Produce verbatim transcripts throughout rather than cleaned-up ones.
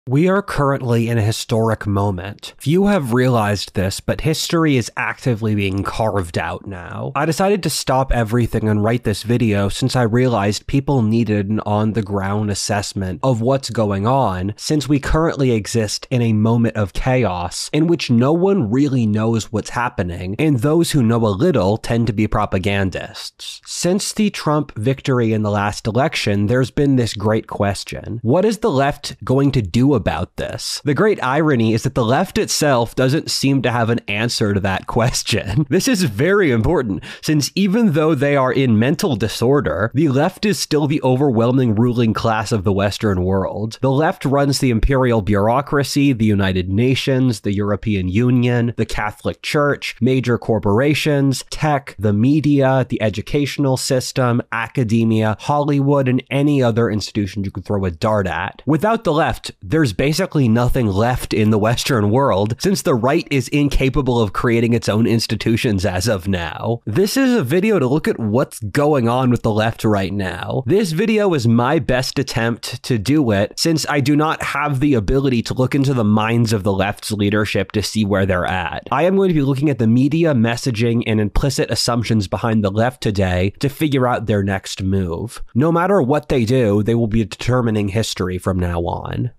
We are currently in a historic moment. Few have realized this, but history is actively being carved out now. I decided to stop everything and write this video since I realized people needed an on-the-ground assessment of what's going on, since we currently exist in a moment of chaos in which no one really knows what's happening, and those who know a little tend to be propagandists. Since the Trump victory in the last election, there's been this great question. What is the left going to do about this? The great irony is that the left itself doesn't seem to have an answer to that question. This is very important, since even though they are in mental disorder, the left is still the overwhelming ruling class of the Western world. The left runs the imperial bureaucracy, the United Nations, the European Union, the Catholic Church, major corporations, tech, the media, the educational system, academia, Hollywood, and any other institution you could throw a dart at. Without the left, there There's basically nothing left in the Western world, since the right is incapable of creating its own institutions as of now. This is a video to look at what's going on with the left right now. This video is my best attempt to do it, since I do not have the ability to look into the minds of the left's leadership to see where they're at. I am going to be looking at the media, messaging, and implicit assumptions behind the left today to figure out their next move. No matter what they do, they will be determining history from now on.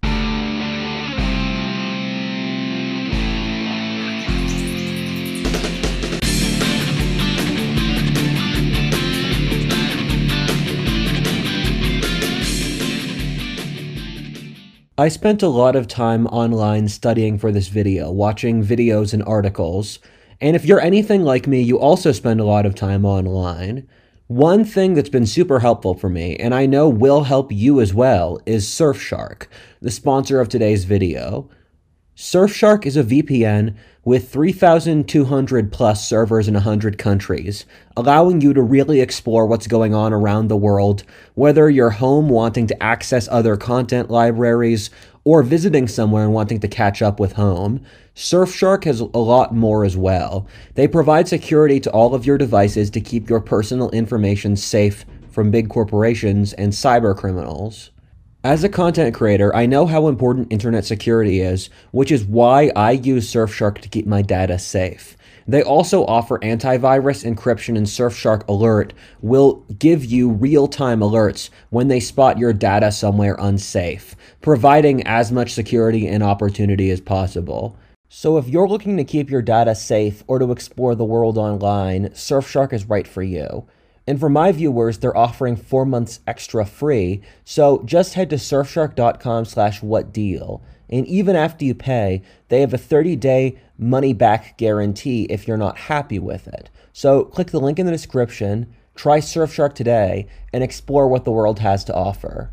I spent a lot of time online studying for this video, watching videos and articles, and if you're anything like me, you also spend a lot of time online. One thing that's been super helpful for me, and I know will help you as well, is Surfshark, the sponsor of today's video. Surfshark is a V P N with three thousand two hundred plus servers in one hundred countries, allowing you to really explore what's going on around the world, whether you're home wanting to access other content libraries, or visiting somewhere and wanting to catch up with home. Surfshark has a lot more as well. They provide security to all of your devices to keep your personal information safe from big corporations and cyber criminals. As a content creator, I know how important internet security is, which is why I use Surfshark to keep my data safe. They also offer antivirus, encryption, and Surfshark Alert will give you real-time alerts when they spot your data somewhere unsafe, providing as much security and opportunity as possible. So if you're looking to keep your data safe or to explore the world online, Surfshark is right for you. And for my viewers, they're offering four months extra free, so just head to surfshark.com slash whatdeal. And even after you pay, they have a thirty day money-back guarantee if you're not happy with it. So click the link in the description, try Surfshark today, and explore what the world has to offer.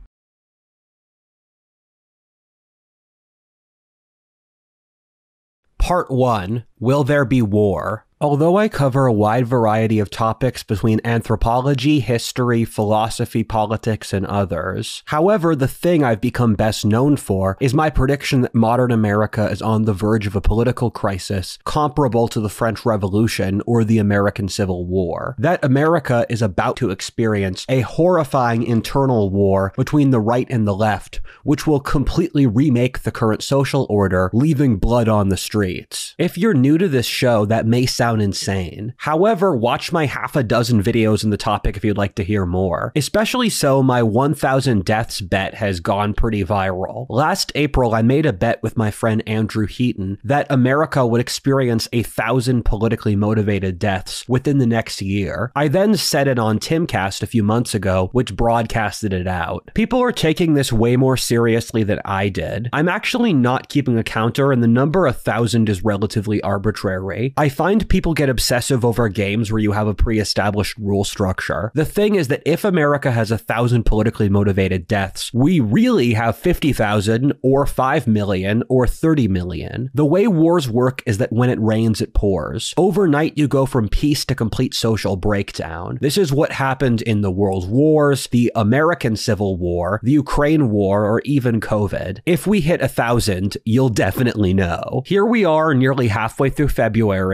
Part one. Will there be war? Although I cover a wide variety of topics between anthropology, history, philosophy, politics, and others, however, the thing I've become best known for is my prediction that modern America is on the verge of a political crisis comparable to the French Revolution or the American Civil War. That America is about to experience a horrifying internal war between the right and the left, which will completely remake the current social order, leaving blood on the streets. If you're new to this show, that may sound insane. However, watch my half a dozen videos on the topic if you'd like to hear more. Especially so, my one thousand deaths bet has gone pretty viral. Last April, I made a bet with my friend Andrew Heaton that America would experience a thousand politically motivated deaths within the next year. I then said it on Timcast a few months ago, which broadcasted it out. People are taking this way more seriously than I did. I'm actually not keeping a counter, and the number a thousand is relatively arbitrary. I find people get obsessive over games where you have a pre-established rule structure. The thing is that if America has a thousand politically motivated deaths, we really have fifty thousand or five million or thirty million. The way wars work is that when it rains, it pours. Overnight, you go from peace to complete social breakdown. This is what happened in the World Wars, the American Civil War, the Ukraine War, or even COVID. If we hit a thousand, you'll definitely know. Here we are nearly halfway through February, and it has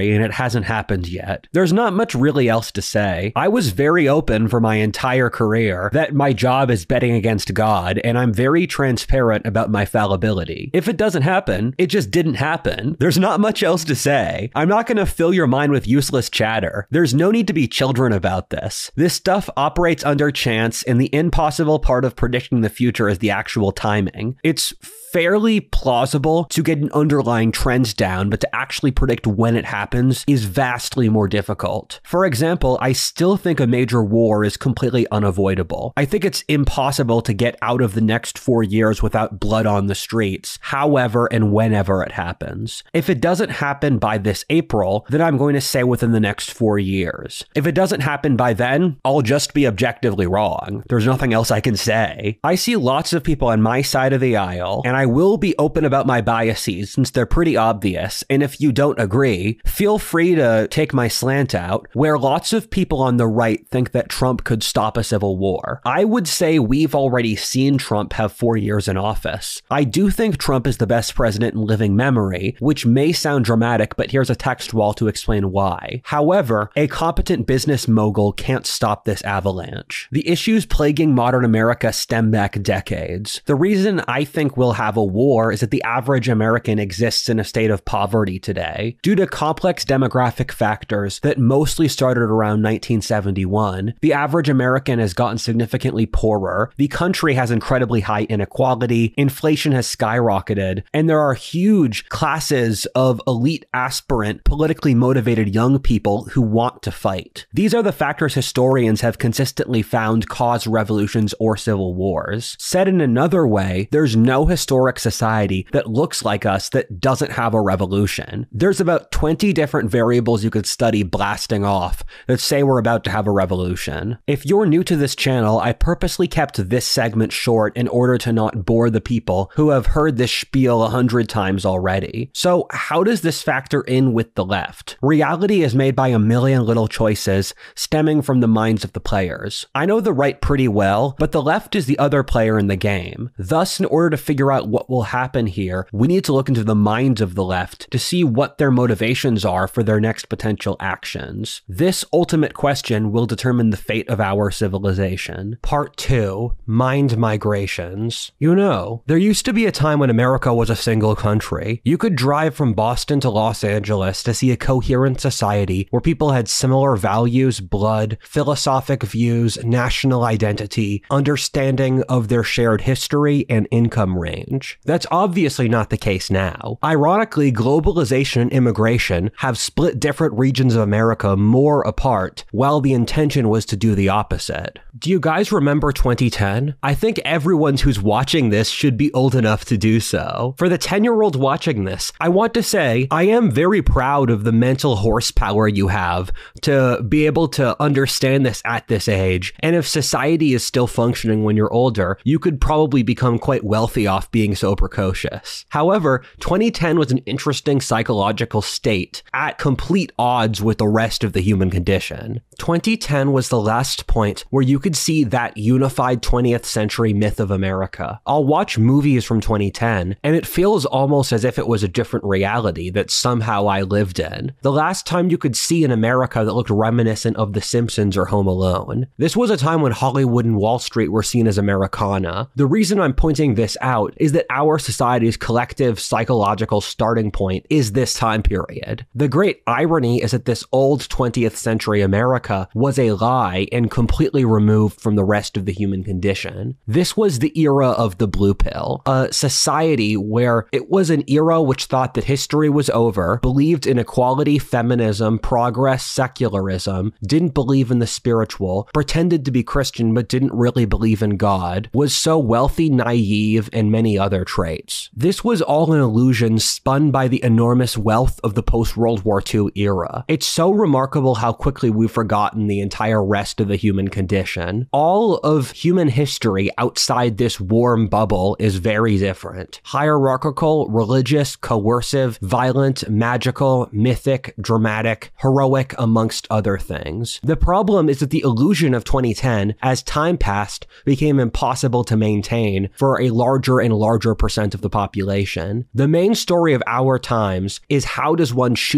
hasn't happened yet. There's not much really else to say. I was very open for my entire career that my job is betting against God, and I'm very transparent about my fallibility. If it doesn't happen, it just didn't happen. There's not much else to say. I'm not going to fill your mind with useless chatter. There's no need to be children about this. This stuff operates under chance, and the impossible part of predicting the future is the actual timing. It's fairly plausible to get an underlying trend down, but to actually predict when it happens is vastly more difficult. For example, I still think a major war is completely unavoidable. I think it's impossible to get out of the next four years without blood on the streets, however and whenever it happens. If it doesn't happen by this April, then I'm going to say within the next four years. If it doesn't happen by then, I'll just be objectively wrong. There's nothing else I can say. I see lots of people on my side of the aisle, and I will be open about my biases since they're pretty obvious, and if you don't agree, feel free to take my slant out, where lots of people on the right think that Trump could stop a civil war. I would say we've already seen Trump have four years in office. I do think Trump is the best president in living memory, which may sound dramatic, but here's a text wall to explain why. However, a competent business mogul can't stop this avalanche. The issues plaguing modern America stem back decades. The reason I think we'll have a war is that the average American exists in a state of poverty today. Due to complex demographic factors that mostly started around nineteen seventy-one, the average American has gotten significantly poorer, the country has incredibly high inequality, inflation has skyrocketed, and there are huge classes of elite aspirant, politically motivated young people who want to fight. These are the factors historians have consistently found cause revolutions or civil wars. Said in another way, there's no historic society that looks like us that doesn't have a revolution. There's about twenty different variables you could study blasting off that say we're about to have a revolution. If you're new to this channel, I purposely kept this segment short in order to not bore the people who have heard this spiel a hundred times already. So how does this factor in with the left? Reality is made by a million little choices stemming from the minds of the players. I know the right pretty well, but the left is the other player in the game. Thus, in order to figure out what will happen here, we need to look into the minds of the left to see what their motivations are for their next potential actions. This ultimate question will determine the fate of our civilization. Part two, Mind Migrations. You know, there used to be a time when America was a single country. You could drive from Boston to Los Angeles to see a coherent society where people had similar values, blood, philosophic views, national identity, understanding of their shared history, and income range. That's obviously not the case now. Ironically, globalization and immigration have split different regions of America more apart, while the intention was to do the opposite. Do you guys remember twenty ten? I think everyone who's watching this should be old enough to do so. For the ten-year-old watching this, I want to say I am very proud of the mental horsepower you have to be able to understand this at this age, and if society is still functioning when you're older, you could probably become quite wealthy off being so precocious. However, twenty ten was an interesting psychological state at complete odds with the rest of the human condition. twenty ten was the last point where you could see that unified twentieth century myth of America. I'll watch movies from twenty ten, and it feels almost as if it was a different reality that somehow I lived in. The last time you could see an America that looked reminiscent of The Simpsons or Home Alone. This was a time when Hollywood and Wall Street were seen as Americana. The reason I'm pointing this out is that our society's collective psychological starting point is this time period. The great irony is that this old twentieth century America was a lie and completely removed from the rest of the human condition. This was the era of the blue pill, a society where it was an era which thought that history was over, believed in equality, feminism, progress, secularism, didn't believe in the spiritual, pretended to be Christian but didn't really believe in God, was so wealthy, naive, and many other traits. This was all an illusion spun by the enormous wealth of the post-World War Two era. It's so remarkable how quickly we've forgotten the entire rest of the human condition. All of human history outside this warm bubble is very different. Hierarchical, religious, coercive, violent, magical, mythic, dramatic, heroic, amongst other things. The problem is that the illusion of twenty ten, as time passed, became impossible to maintain for a larger and larger percent of the population. The main story of our times is how does one choose to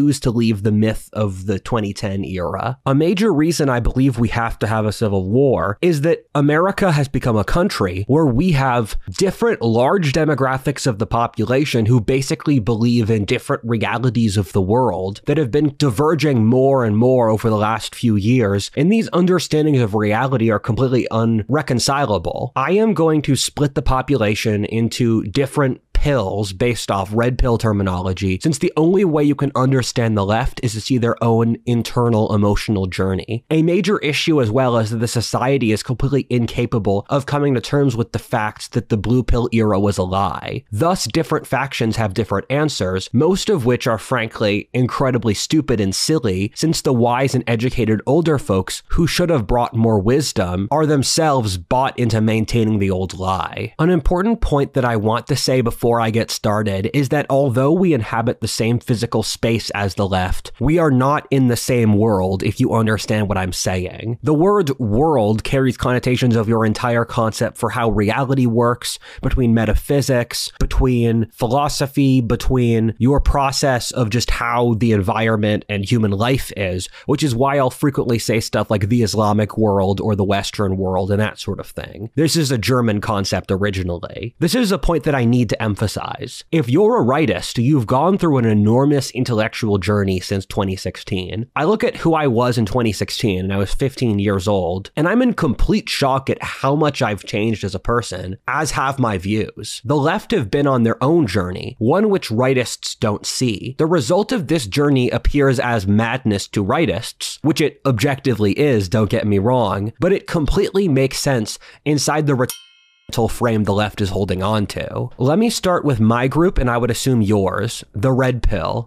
believe the myth of the twenty ten era. A major reason I believe we have to have a civil war is that America has become a country where we have different large demographics of the population who basically believe in different realities of the world that have been diverging more and more over the last few years, and these understandings of reality are completely unreconcilable. I am going to split the population into different pills based off red pill terminology, since the only way you can understand the left is to see their own internal emotional journey. A major issue as well is that the society is completely incapable of coming to terms with the fact that the blue pill era was a lie. Thus, different factions have different answers, most of which are frankly incredibly stupid and silly, since the wise and educated older folks who should have brought more wisdom are themselves bought into maintaining the old lie. An important point that I want to say before I get started is that although we inhabit the same physical space as the left, we are not in the same world, if you understand what I'm saying. The word world carries connotations of your entire concept for how reality works, between metaphysics, between philosophy, between your process of just how the environment and human life is, which is why I'll frequently say stuff like the Islamic world or the Western world and that sort of thing. This is a German concept originally. This is a point that I need to emphasize. If you're a rightist, you've gone through an enormous intellectual journey since twenty sixteen. I look at who I was in twenty sixteen, and I was fifteen years old, and I'm in complete shock at how much I've changed as a person, as have my views. The left have been on their own journey, one which rightists don't see. The result of this journey appears as madness to rightists, which it objectively is, don't get me wrong, but it completely makes sense inside the frame the left is holding on to. Let me start with my group, and I would assume yours, the red pill.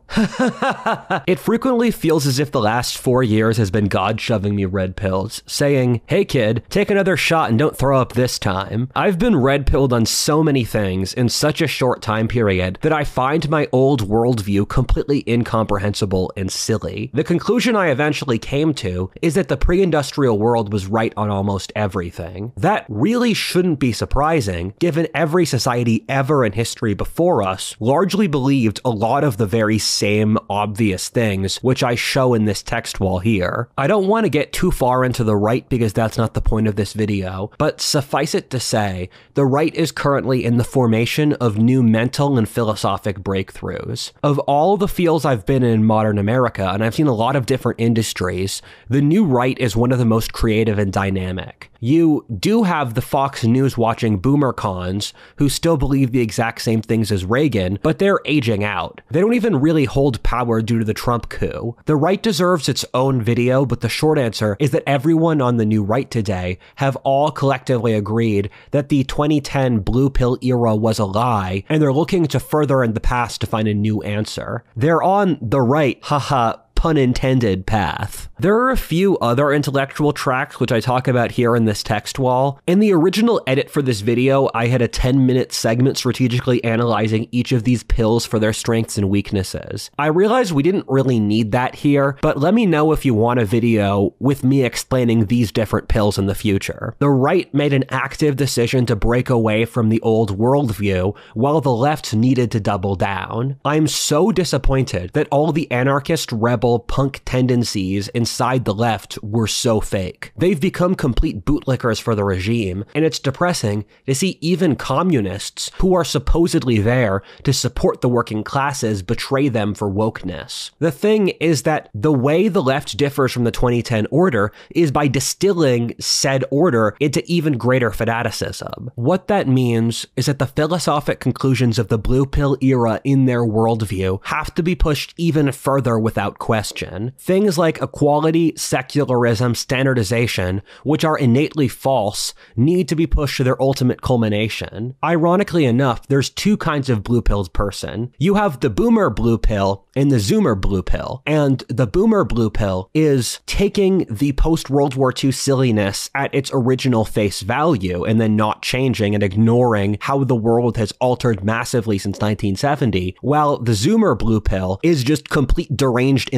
It frequently feels as if the last four years has been God shoving me red pills, saying, hey kid, take another shot and don't throw up this time. I've been red pilled on so many things in such a short time period that I find my old worldview completely incomprehensible and silly. The conclusion I eventually came to is that the pre-industrial world was right on almost everything. That really shouldn't be surprising. Surprising, given every society ever in history before us largely believed a lot of the very same obvious things, which I show in this text wall here. I don't want to get too far into the right because that's not the point of this video, but suffice it to say, the right is currently in the formation of new mental and philosophic breakthroughs. Of all the fields I've been in modern America, and I've seen a lot of different industries, the new right is one of the most creative and dynamic. You do have the Fox News watching boomer cons who still believe the exact same things as Reagan, but they're aging out. They don't even really hold power due to the Trump coup. The right deserves its own video, but the short answer is that everyone on the new right today have all collectively agreed that the twenty ten blue pill era was a lie, and they're looking to further in the past to find a new answer. They're on the right, haha, pun intended, path. There are a few other intellectual tracks which I talk about here in this text wall. In the original edit for this video, I had a ten minute segment strategically analyzing each of these pills for their strengths and weaknesses. I realized we didn't really need that here, but let me know if you want a video with me explaining these different pills in the future. The right made an active decision to break away from the old worldview, while the left needed to double down. I'm so disappointed that all the anarchist, rebel, punk tendencies inside the left were so fake. They've become complete bootlickers for the regime, and it's depressing to see even communists who are supposedly there to support the working classes betray them for wokeness. The thing is that the way the left differs from the twenty ten order is by distilling said order into even greater fanaticism. What that means is that the philosophic conclusions of the blue pill era in their worldview have to be pushed even further without question. Things like equality, secularism, standardization, which are innately false, need to be pushed to their ultimate culmination. Ironically enough, there's two kinds of blue pilled person. You have the boomer blue pill and the zoomer blue pill. And the boomer blue pill is taking the post-World War Two silliness at its original face value and then not changing and ignoring how the world has altered massively since nineteen seventy, while the zoomer blue pill is just complete deranged insanity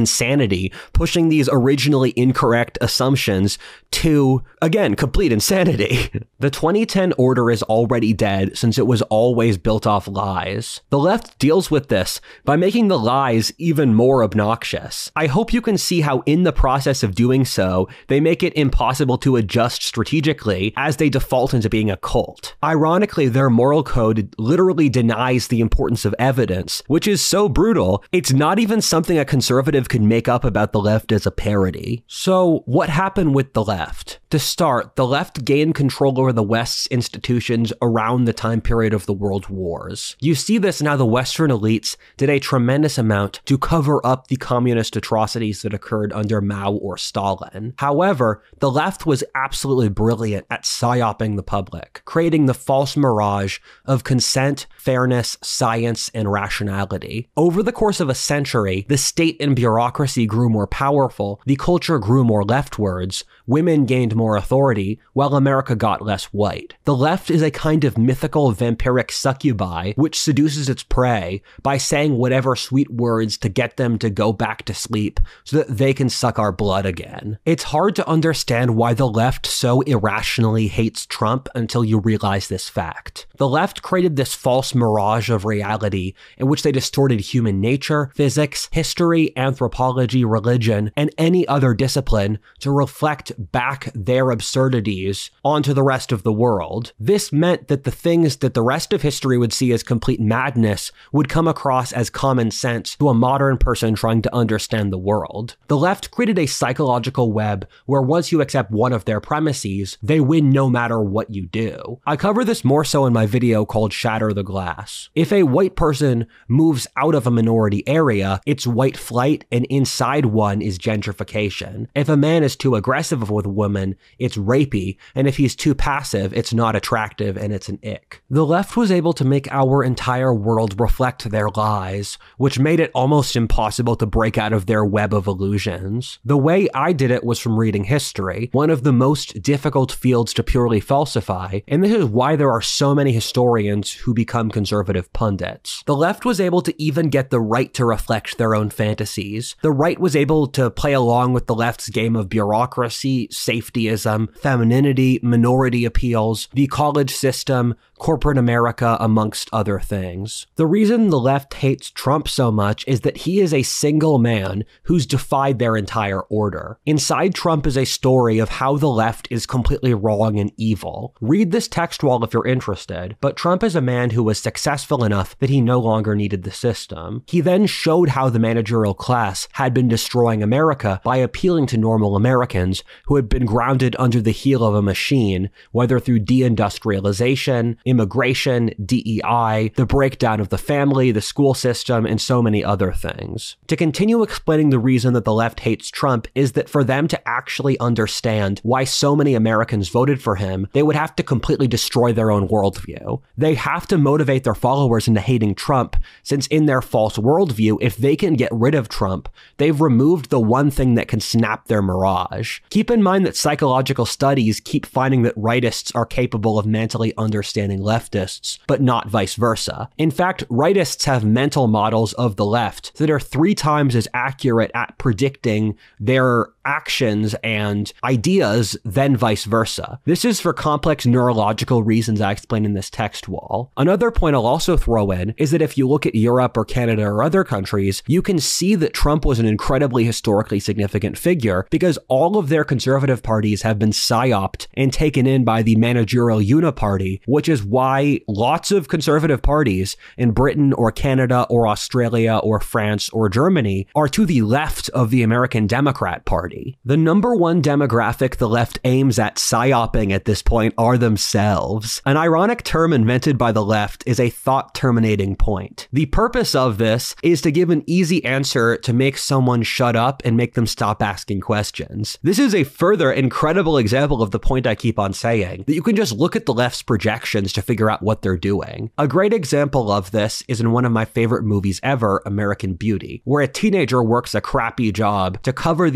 insanity, pushing these originally incorrect assumptions to, again, complete insanity. The twenty ten order is already dead since it was always built off lies. The left deals with this by making the lies even more obnoxious. I hope you can see how in the process of doing so, they make it impossible to adjust strategically as they default into being a cult. Ironically, their moral code literally denies the importance of evidence, which is so brutal, it's not even something a conservative could make up about the left as a parody. So, what happened with the left? To start, the left gained control over the West's institutions around the time period of the World Wars. You see this in how the Western elites did a tremendous amount to cover up the communist atrocities that occurred under Mao or Stalin. However, the left was absolutely brilliant at psyoping the public, creating the false mirage of consent, fairness, science, and rationality. Over the course of a century, the state and bureaucracy grew more powerful, the culture grew more leftwards, women gained more authority, while America got less white. The left is a kind of mythical vampiric succubi which seduces its prey by saying whatever sweet words to get them to go back to sleep so that they can suck our blood again. It's hard to understand why the left so irrationally hates Trump until you realize this fact. The left created this false mirage of reality in which they distorted human nature, physics, history, anthropology, religion, and any other discipline to reflect back their absurdities onto the rest of the world. This meant that the things that the rest of history would see as complete madness would come across as common sense to a modern person trying to understand the world. The left created a psychological web where once you accept one of their premises, they win no matter what you do. I cover this more so in my video called Shatter the Glass. If a white person moves out of a minority area, it's white flight, and inside one is gentrification. If a man is too aggressive with a woman, it's rapey, and if he's too passive, it's not attractive and it's an ick. The left was able to make our entire world reflect their lies, which made it almost impossible to break out of their web of illusions. The way I did it was from reading history, one of the most difficult fields to purely falsify, and this is why there are so many historians who become conservative pundits. The left was able to even get the right to reflect their own fantasies. The right was able to play along with the left's game of bureaucracy, safetyism, femininity, minority appeals, the college system, corporate America, amongst other things. The reason the left hates Trump so much is that he is a single man who's defied their entire order. Inside Trump is a story of how the left is completely wrong and evil. Read this text wall if you're interested, but Trump is a man who was successful enough that he no longer needed the system. He then showed how the managerial class had been destroying America by appealing to normal Americans who had been grounded under the heel of a machine, whether through deindustrialization, immigration, D E I, the breakdown of the family, the school system, and so many other things. To continue explaining the reason that the left hates Trump is that for them to actually understand why so many Americans voted for him, they would have to completely destroy their own worldview. They have to motivate their followers into hating Trump, since in their false worldview, if they can get rid of Trump, they've removed the one thing that can snap their mirage. Keep in mind that psychological studies keep finding that rightists are capable of mentally understanding leftists, but not vice versa. In fact, rightists have mental models of the left that are three times as accurate at predicting their actions and ideas than vice versa. This is for complex neurological reasons I explain in this text wall. Another point I'll also throw in is that if you look at Europe or Canada or other countries, you can see that Trump was an incredibly historically significant figure because all of their conservative parties have been psyoped and taken in by the managerial uniparty, which is why lots of conservative parties in Britain or Canada or Australia or France or Germany are to the left of the American Democrat Party. The number one demographic the left aims at psyoping at this point are themselves. An ironic term invented by the left is a thought-terminating point. The purpose of this is to give an easy answer to make someone shut up and make them stop asking questions. This is a further incredible example of the point I keep on saying, that you can just look at the left's projections to figure out what they're doing. A great example of this is in one of my favorite movies ever, American Beauty, where a teenager works a crappy job to cover the expenses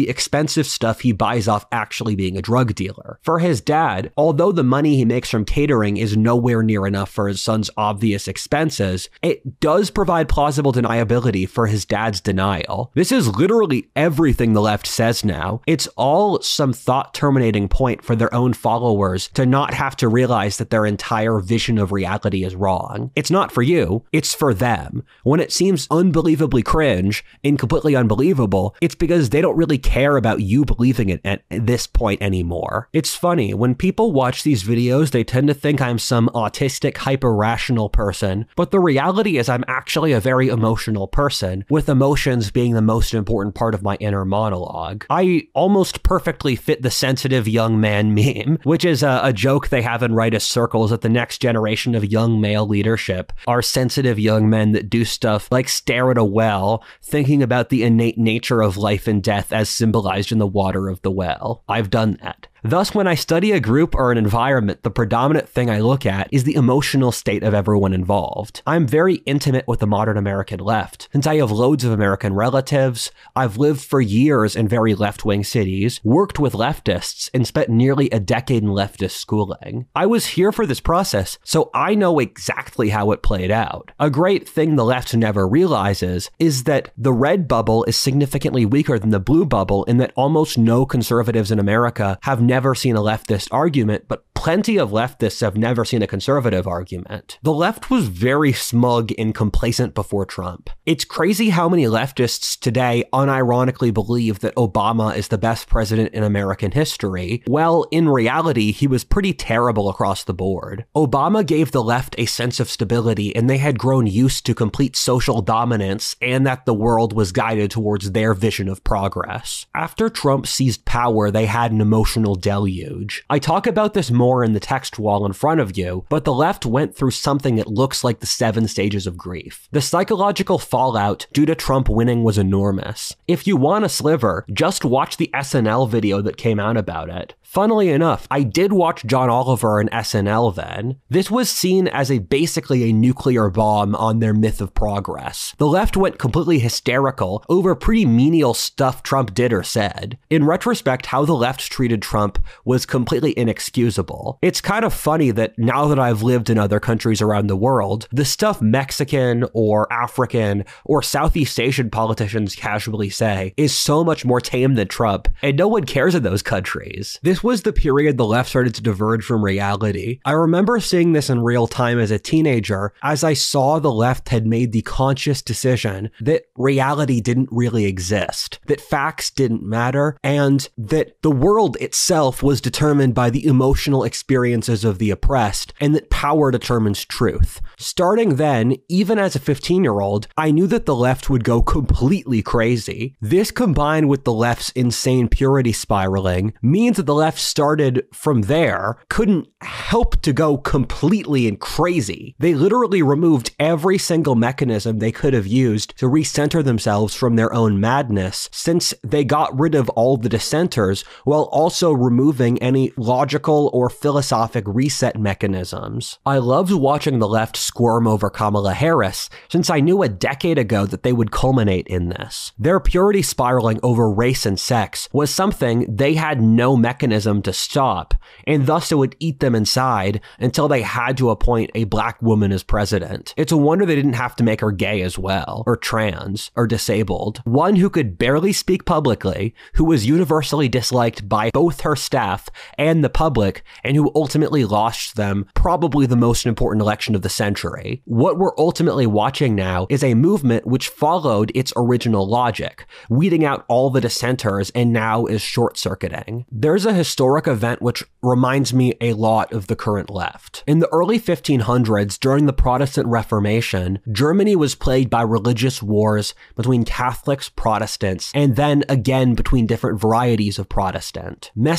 expensive stuff he buys off actually being a drug dealer. For his dad, although the money he makes from catering is nowhere near enough for his son's obvious expenses, it does provide plausible deniability for his dad's denial. This is literally everything the left says now. It's all some thought-terminating point for their own followers to not have to realize that their entire vision of reality is wrong. It's not for you, it's for them. When it seems unbelievably cringe and completely unbelievable, it's because they don't really care about you believing it at this point anymore. It's funny, when people watch these videos, they tend to think I'm some autistic, hyper-rational person, but the reality is I'm actually a very emotional person, with emotions being the most important part of my inner monologue. I almost perfectly fit the sensitive young man meme, which is a, a joke they have in rightist circles that the next generation of young male leadership are sensitive young men that do stuff like stare at a well, thinking about the innate nature of life and death as symbolized in the water of the well. I've done that. Thus, when I study a group or an environment, the predominant thing I look at is the emotional state of everyone involved. I'm very intimate with the modern American left. Since I have loads of American relatives, I've lived for years in very left-wing cities, worked with leftists, and spent nearly a decade in leftist schooling. I was here for this process, so I know exactly how it played out. A great thing the left never realizes is that the red bubble is significantly weaker than the blue bubble in that almost no conservatives in America have never seen a leftist argument, but plenty of leftists have never seen a conservative argument. The left was very smug and complacent before Trump. It's crazy how many leftists today unironically believe that Obama is the best president in American history. Well, in reality, he was pretty terrible across the board. Obama gave the left a sense of stability, and they had grown used to complete social dominance and that the world was guided towards their vision of progress. After Trump seized power, they had an emotional deluge. I talk about this more in the text wall in front of you, but the left went through something that looks like the seven stages of grief. The psychological fallout due to Trump winning was enormous. If you want a sliver, just watch the S N L video that came out about it. Funnily enough, I did watch John Oliver in S N L then. This was seen as a basically a nuclear bomb on their myth of progress. The left went completely hysterical over pretty menial stuff Trump did or said. In retrospect, how the left treated Trump was completely inexcusable. It's kind of funny that now that I've lived in other countries around the world, the stuff Mexican or African or Southeast Asian politicians casually say is so much more tame than Trump, and no one cares in those countries. This was the period the left started to diverge from reality. I remember seeing this in real time as a teenager, as I saw the left had made the conscious decision that reality didn't really exist, that facts didn't matter, and that the world itself was determined by the emotional experiences of the oppressed, and that power determines truth. Starting then, even as a fifteen-year-old, I knew that the left would go completely crazy. This, combined with the left's insane purity spiraling, means that the left started from there, couldn't help to go completely and crazy. They literally removed every single mechanism they could have used to recenter themselves from their own madness, since they got rid of all the dissenters while also removing any logical or philosophic reset mechanisms. I loved watching the left squirm over Kamala Harris, since I knew a decade ago that they would culminate in this. Their purity spiraling over race and sex was something they had no mechanism to stop, and thus it would eat them inside until they had to appoint a black woman as president. It's a wonder they didn't have to make her gay as well, or trans, or disabled. One who could barely speak publicly, who was universally disliked by both her staff and the public, and who ultimately lost them probably the most important election of the century. What we're ultimately watching now is a movement which followed its original logic, weeding out all the dissenters and now is short-circuiting. There's a historic event which reminds me a lot of the current left. In the early fifteen hundreds, during the Protestant Reformation, Germany was plagued by religious wars between Catholics, Protestants, and then again between different varieties of Protestant.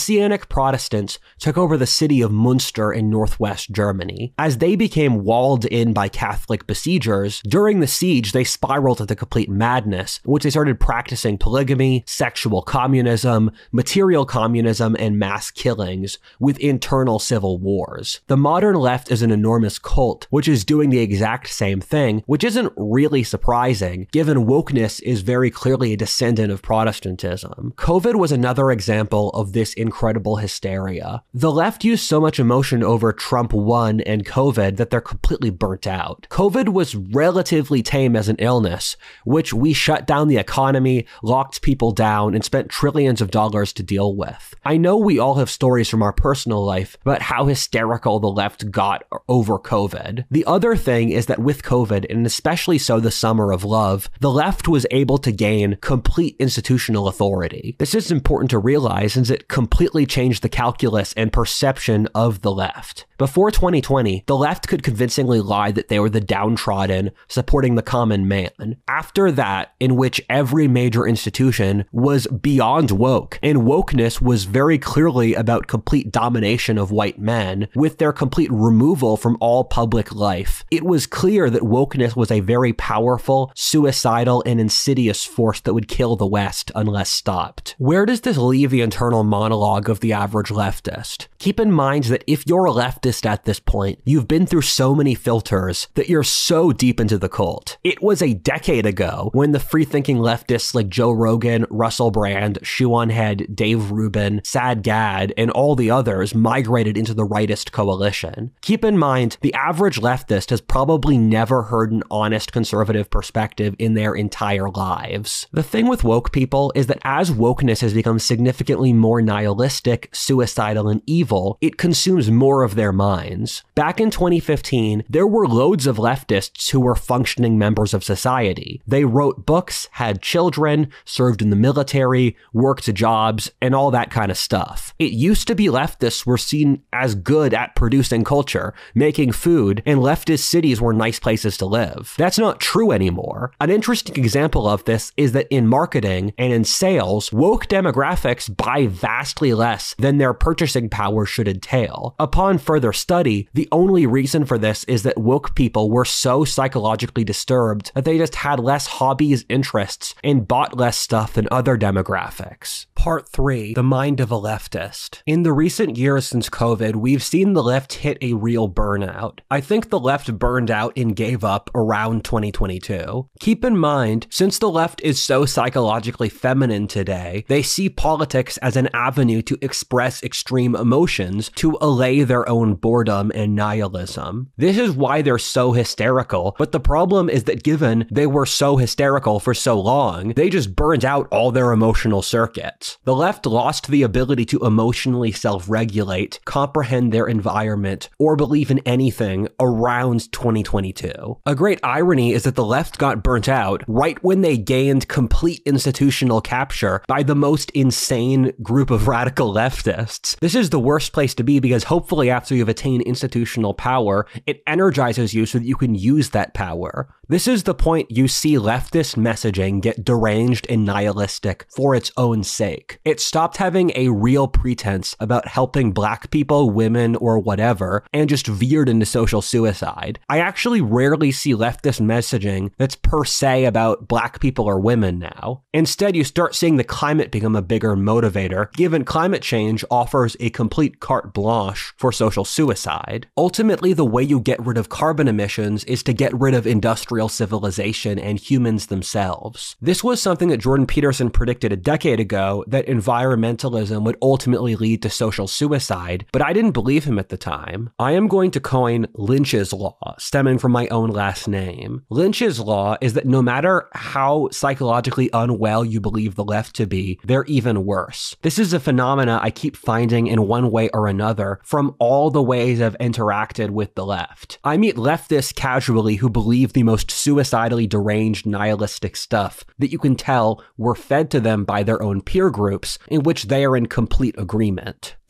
Messianic Protestants took over the city of Munster in northwest Germany. As they became walled in by Catholic besiegers, during the siege they spiraled into complete madness, in which they started practicing polygamy, sexual communism, material communism, and mass killings, with internal civil wars. The modern left is an enormous cult, which is doing the exact same thing, which isn't really surprising, given wokeness is very clearly a descendant of Protestantism. COVID was another example of this incredible hysteria. The left used so much emotion over Trump won and COVID that they're completely burnt out. COVID was relatively tame as an illness, which we shut down the economy, locked people down, and spent trillions of dollars to deal with. I know we all have stories from our personal life about how hysterical the left got over COVID. The other thing is that with COVID, and especially so the summer of love, the left was able to gain complete institutional authority. This is important to realize since it completely changed the calculus and perception of the left. Before twenty twenty, the left could convincingly lie that they were the downtrodden, supporting the common man. After that, in which every major institution was beyond woke, and wokeness was very clearly about complete domination of white men, with their complete removal from all public life, it was clear that wokeness was a very powerful, suicidal, and insidious force that would kill the West unless stopped. Where does this leave the internal monologue of the average leftist? Keep in mind that if you're a leftist at this point, you've been through so many filters that you're so deep into the cult. It was a decade ago when the free-thinking leftists like Joe Rogan, Russell Brand, Shoe on Head, Dave Rubin, Sad Gad, and all the others migrated into the rightist coalition. Keep in mind, the average leftist has probably never heard an honest conservative perspective in their entire lives. The thing with woke people is that as wokeness has become significantly more nihilistic, suicidal, and evil, it consumes more of their minds. Back in twenty fifteen, there were loads of leftists who were functioning members of society. They wrote books, had children, served in the military, worked jobs, and all that kind of stuff. It used to be leftists were seen as good at producing culture, making food, and leftist cities were nice places to live. That's not true anymore. An interesting example of this is that in marketing and in sales, woke demographics buy vastly less than their purchasing power should entail. Upon further study, the only reason for this is that woke people were so psychologically disturbed that they just had less hobbies, interests, and bought less stuff than other demographics. Part three, the mind of a leftist. In the recent years since COVID, we've seen the left hit a real burnout. I think the left burned out and gave up around twenty twenty-two. Keep in mind, since the left is so psychologically feminine today, they see politics as an avenue to express extreme emotions to allay their own boredom and nihilism. This is why they're so hysterical, but the problem is that given they were so hysterical for so long, they just burned out all their emotional circuits. The left lost the ability to emotionally self-regulate, comprehend their environment, or believe in anything around twenty twenty-two. A great irony is that the left got burnt out right when they gained complete institutional capture by the most insane group of radical leftists. This is the worst place to be because hopefully after you've attained institutional power, it energizes you so that you can use that power. This is the point you see leftist messaging get deranged and nihilistic for its own sake. It stopped having a real pretense about helping black people, women, or whatever, and just veered into social suicide. I actually rarely see leftist messaging that's per se about black people or women now. Instead, you start seeing the climate become a bigger motivator, given climate change offers a complete carte blanche for social suicide. Ultimately, the way you get rid of carbon emissions is to get rid of industrial civilization and humans themselves. This was something that Jordan Peterson predicted a decade ago, that environmentalism would ultimately lead to social suicide, but I didn't believe him at the time. I am going to coin Lynch's Law, stemming from my own last name. Lynch's Law is that no matter how psychologically unwell you believe the left to be, they're even worse. This is a phenomena I keep finding in one way or another from all the ways I've interacted with the left. I meet leftists casually who believe the most suicidally deranged nihilistic stuff that you can tell were fed to them by their own peer groups in which they are in complete agreement.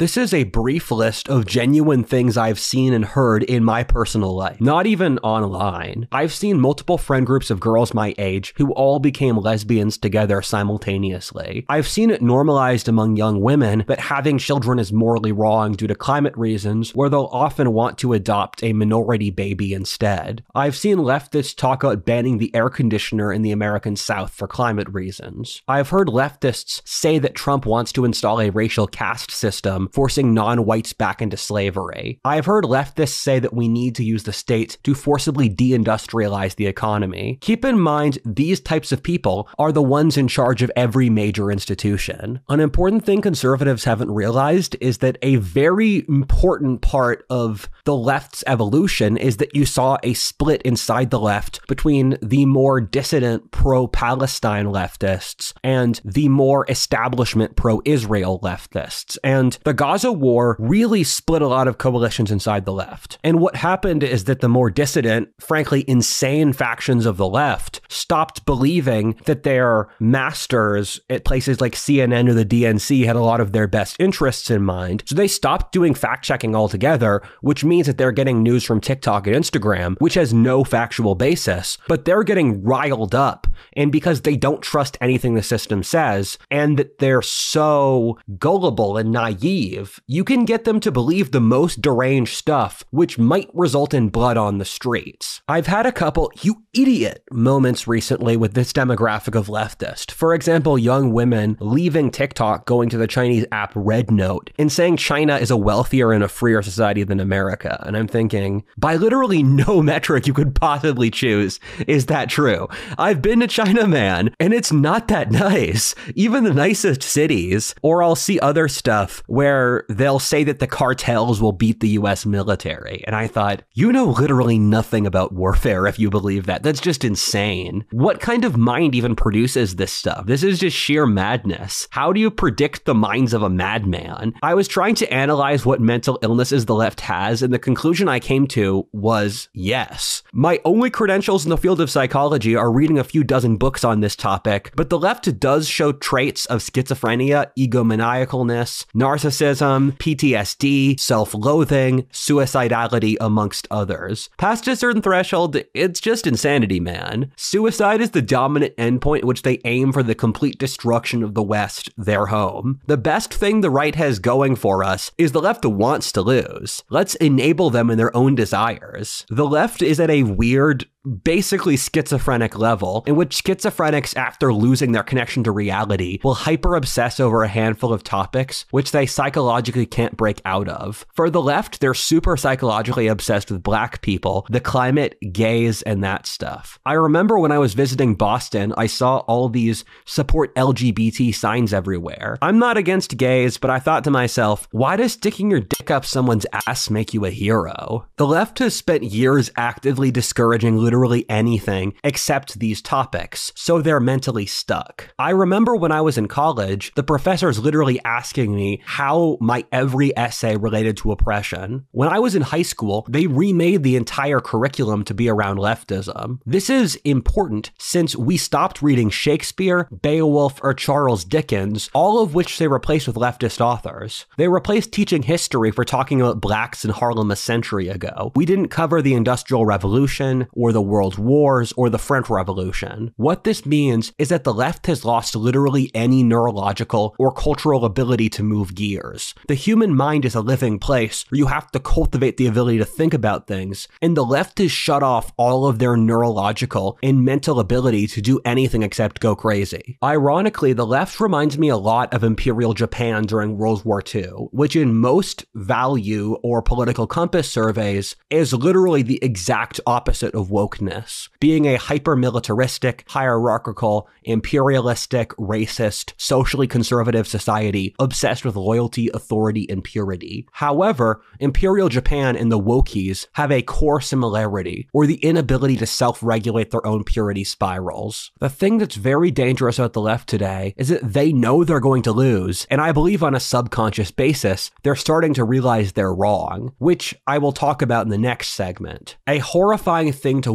This is a brief list of genuine things I've seen and heard in my personal life, not even online. I've seen multiple friend groups of girls my age who all became lesbians together simultaneously. I've seen it normalized among young women that having children is morally wrong due to climate reasons, where they'll often want to adopt a minority baby instead. I've seen leftists talk about banning the air conditioner in the American South for climate reasons. I've heard leftists say that Trump wants to install a racial caste system, forcing non-whites back into slavery. I've heard leftists say that we need to use the state to forcibly deindustrialize the economy. Keep in mind, these types of people are the ones in charge of every major institution. An important thing conservatives haven't realized is that a very important part of the left's evolution is that you saw a split inside the left between the more dissident pro-Palestine leftists and the more establishment pro-Israel leftists. And the Gaza war really split a lot of coalitions inside the left. And what happened is that the more dissident, frankly insane factions of the left stopped believing that their masters at places like C N N or the D N C had a lot of their best interests in mind. So they stopped doing fact-checking altogether, which means that they're getting news from TikTok and Instagram, which has no factual basis, but they're getting riled up. And because they don't trust anything the system says, and that they're so gullible and naive, you can get them to believe the most deranged stuff, which might result in blood on the streets. I've had a couple "you idiot" moments recently with this demographic of leftist. For example, young women leaving TikTok, going to the Chinese app Red Note, and saying China is a wealthier and a freer society than America. And I'm thinking, by literally no metric you could possibly choose, is that true? I've been to China, man, and it's not that nice. Even the nicest cities. Or I'll see other stuff where they'll say that the cartels will beat the U S military. And I thought, you know literally nothing about warfare if you believe that. That's just insane. What kind of mind even produces this stuff? This is just sheer madness. How do you predict the minds of a madman? I was trying to analyze what mental illnesses the left has, and the conclusion I came to was yes. My only credentials in the field of psychology are reading a few dozen books on this topic, but the left does show traits of schizophrenia, egomaniacalness, narcissism, P T S D, self-loathing, suicidality, amongst others. Past a certain threshold, it's just insanity, man. Suicide is the dominant endpoint at which they aim for the complete destruction of the West, their home. The best thing the right has going for us is the left wants to lose. Let's enable them in their own desires. The left is at a weird, basically schizophrenic level in which schizophrenics, after losing their connection to reality, will hyper-obsess over a handful of topics which they psychologically can't break out of. For the left, they're super psychologically obsessed with black people, the climate, gays, and that stuff. I remember when I was visiting Boston, I saw all these support L G B T signs everywhere. I'm not against gays, but I thought to myself, why does sticking your dick up someone's ass make you a hero? The left has spent years actively discouraging literally anything except these topics, so they're mentally stuck. I remember when I was in college, the professors literally asking me how my every essay related to oppression. When I was in high school, they remade the entire curriculum to be around leftism. This is important since we stopped reading Shakespeare, Beowulf, or Charles Dickens, all of which they replaced with leftist authors. They replaced teaching history for talking about blacks in Harlem a century ago. We didn't cover the Industrial Revolution, or the World Wars, or the French Revolution. What this means is that the left has lost literally any neurological or cultural ability to move gears. The human mind is a living place where you have to cultivate the ability to think about things, and the left has shut off all of their neurological and mental ability to do anything except go crazy. Ironically, the left reminds me a lot of Imperial Japan during World War Two, which in most value or political compass surveys is literally the exact opposite of wokeness, being a hyper-militaristic, hierarchical, imperialistic, racist, socially conservative society obsessed with loyalty, authority, and purity. However, Imperial Japan and the wokies have a core similarity, or the inability to self-regulate their own purity spirals. The thing that's very dangerous about the left today is that they know they're going to lose, and I believe on a subconscious basis, they're starting to realize they're wrong, which I will talk about in the next segment. A horrifying thing to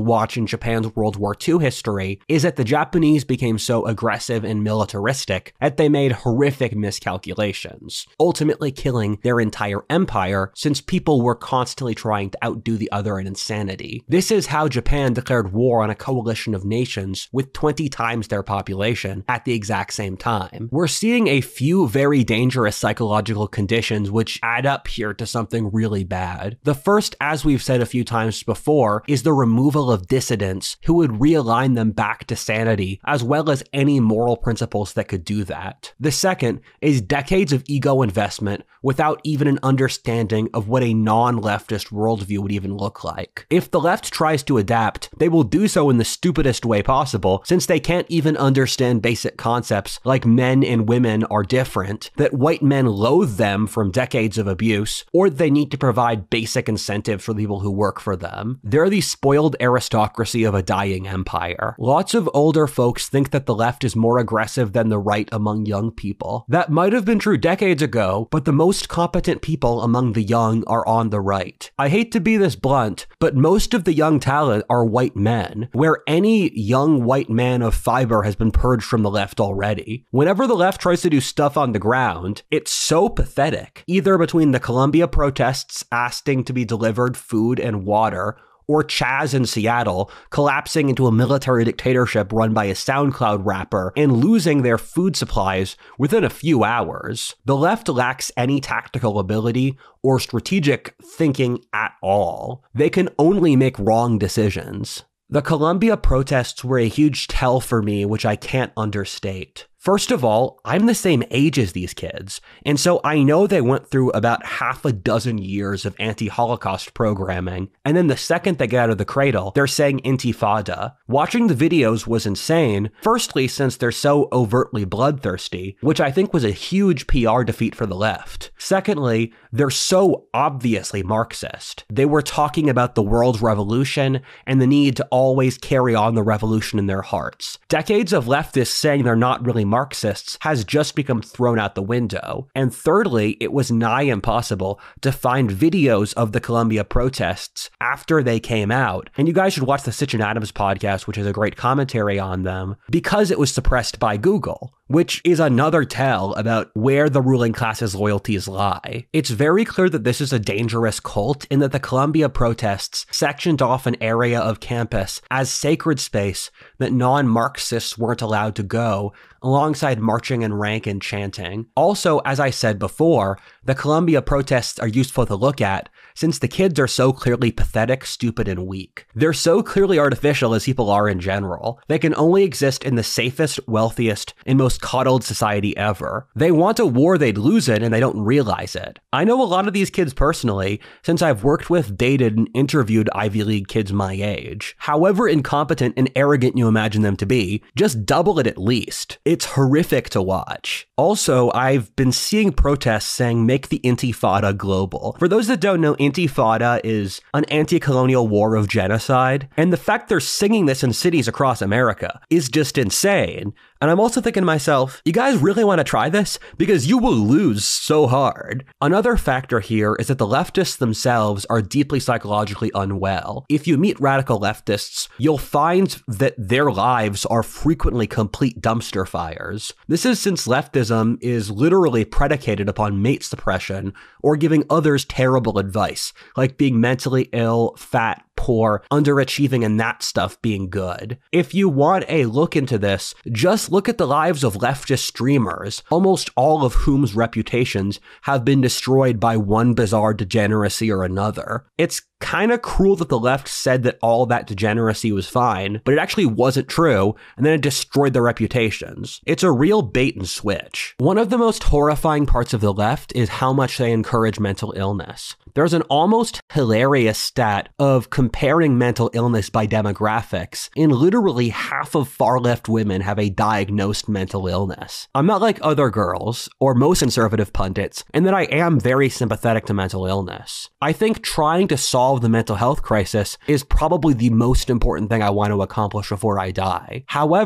watch in Japan's World War Two history is that the Japanese became so aggressive and militaristic that they made horrific miscalculations, ultimately killing their entire empire since people were constantly trying to outdo the other in insanity. This is how Japan declared war on a coalition of nations with twenty times their population at the exact same time. We're seeing a few very dangerous psychological conditions which add up here to something really bad. The first, as we've said a few times before, is the removal of dissidents who would realign them back to sanity, as well as any moral principles that could do that. The second is decades of ego investment without even an understanding of what a non-leftist worldview would even look like. If the left tries to adapt, they will do so in the stupidest way possible, since they can't even understand basic concepts like men and women are different, that white men loathe them from decades of abuse, or they need to provide basic incentives for people who work for them. They're the spoiled aristocracy of a dying empire. Lots of older folks think that the left is more aggressive than the right among young people. That might have been true decades ago, but the most competent people among the young are on the right. I hate to be this blunt, but most of the young talent are white men, where any young white man of fiber has been purged from the left already. Whenever the left tries to do stuff on the ground, it's so pathetic, either between the Columbia protests asking to be delivered food and water, or Chaz in Seattle collapsing into a military dictatorship run by a SoundCloud rapper and losing their food supplies within a few hours. The left lacks any tactical ability or strategic thinking at all. They can only make wrong decisions. The Columbia protests were a huge tell for me, which I can't understate. First of all, I'm the same age as these kids, and so I know they went through about half a dozen years of anti-Holocaust programming, and then the second they get out of the cradle, they're saying Intifada. Watching the videos was insane, firstly since they're so overtly bloodthirsty, which I think was a huge P R defeat for the left. Secondly, they're so obviously Marxist. They were talking about the world revolution and the need to always carry on the revolution in their hearts. Decades of leftists saying they're not really Marxists has just become thrown out the window. And thirdly, it was nigh impossible to find videos of the Columbia protests after they came out. And you guys should watch the Sitch and Adams podcast, which is a great commentary on them, because it was suppressed by Google, which is another tell about where the ruling class's loyalties lie. It's very clear that this is a dangerous cult in that the Columbia protests sectioned off an area of campus as sacred space that non-Marxists weren't allowed to go, alongside marching in rank and chanting. Also, as I said before, the Columbia protests are useful to look at since the kids are so clearly pathetic, stupid, and weak. They're so clearly artificial as people are in general. They can only exist in the safest, wealthiest, and most coddled society ever. They want a war they'd lose in and they don't realize it. I know a lot of these kids personally, since I've worked with, dated, and interviewed Ivy League kids my age. However incompetent and arrogant you imagine them to be, just double it at least. It's horrific to watch. Also, I've been seeing protests saying make the Intifada global. For those that don't know, Intifada is an anti-colonial war of genocide, and the fact they're singing this in cities across America is just insane. And I'm also thinking to myself, you guys really want to try this? Because you will lose so hard. Another factor here is that the leftists themselves are deeply psychologically unwell. If you meet radical leftists, you'll find that their lives are frequently complete dumpster fires. This is since leftism is literally predicated upon mate suppression or giving others terrible advice, like being mentally ill, fat, poor, underachieving, and that stuff being good. If you want a look into this, just look at the lives of leftist streamers, almost all of whom's reputations have been destroyed by one bizarre degeneracy or another. It's kind of cruel that the left said that all that degeneracy was fine, but it actually wasn't true, and then it destroyed their reputations. It's a real bait and switch. One of the most horrifying parts of the left is how much they encourage mental illness. There's an almost hilarious stat of comparing mental illness by demographics, and literally half of far-left women have a diagnosed mental illness. I'm not like other girls, or most conservative pundits, in that I am very sympathetic to mental illness. I think trying to solve the mental health crisis is probably the most important thing I want to accomplish before I die. However,